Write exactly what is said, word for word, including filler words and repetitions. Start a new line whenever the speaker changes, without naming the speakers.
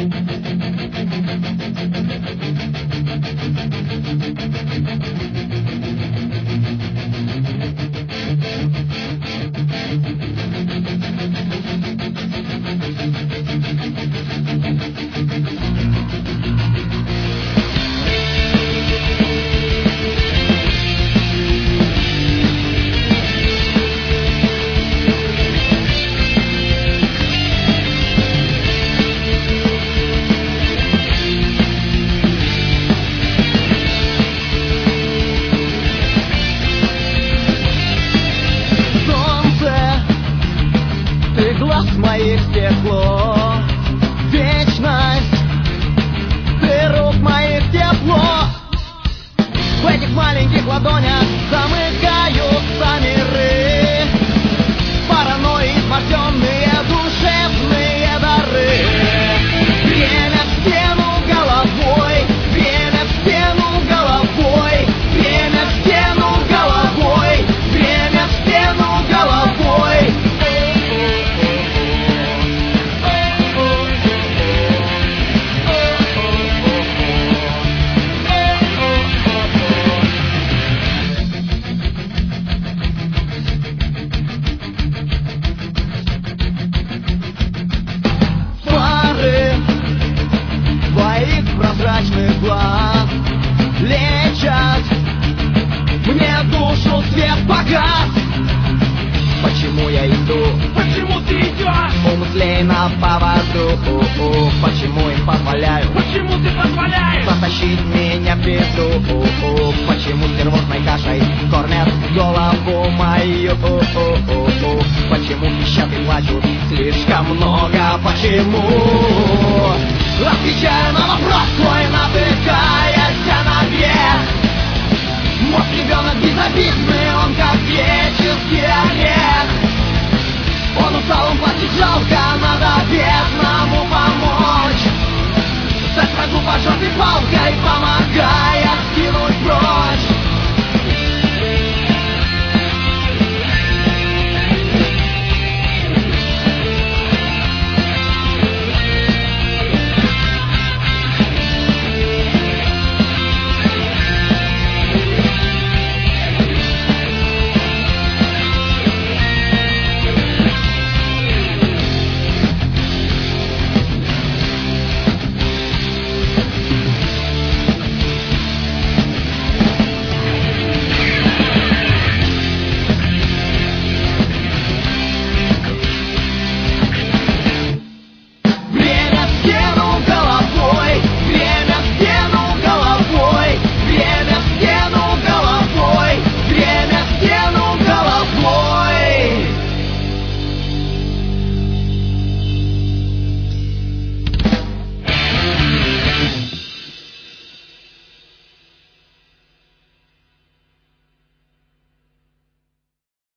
Глаз моих стекло, вечность, ты рук моих тепло. В этих маленьких ладонях замыкаются миры, паранойи изможденные душевные дары. Время в стену головой, время в стену головой, время в стену головой, время в стену головой. Прозрачных глаз лечат мне душу, свет погас. Почему я иду?
Почему ты идешь?
У мыслей на поводу. Почему им позволяю?
Почему ты позволяешь
затащить меня в беду? Почему с нервозной кашей кормят голову мою? Почему пищат и плачут слишком много? Почему?